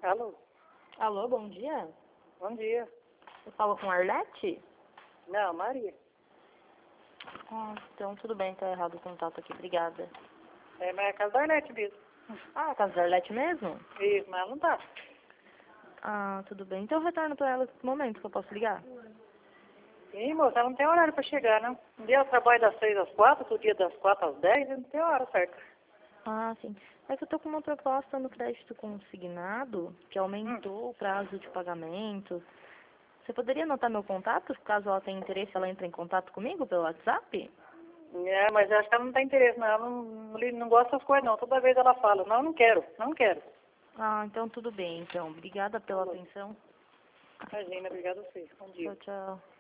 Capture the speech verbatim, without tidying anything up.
Alô? Alô, bom dia. Bom dia. Eu falo com a Arlete? Não, Maria. Ah, então tudo bem, tá errado o contato aqui, obrigada. É, mas é a casa da Arlete mesmo. Ah, a casa da Arlete mesmo? Isso, mas ela não tá. Ah, tudo bem. Então eu retorno pra ela nesse momento que eu posso ligar. Sim, moça, ela não tem horário pra chegar, não. Um dia ela trabalha das seis às quatro, outro dia das quatro às dez, e não tem hora certa. Ah, sim. É que eu tô com uma proposta no crédito consignado que aumentou o prazo de pagamento. Você poderia anotar meu contato? Caso ela tenha interesse, ela entre em contato comigo pelo WhatsApp? É, mas eu acho que ela não tem interesse, não. Ela não, não, não gosta dessas coisas, não. Toda vez ela fala, não, não quero, não quero. Ah, então tudo bem, então. Obrigada pela atenção. Imagina, obrigada a você. Bom dia. Tchau, tchau.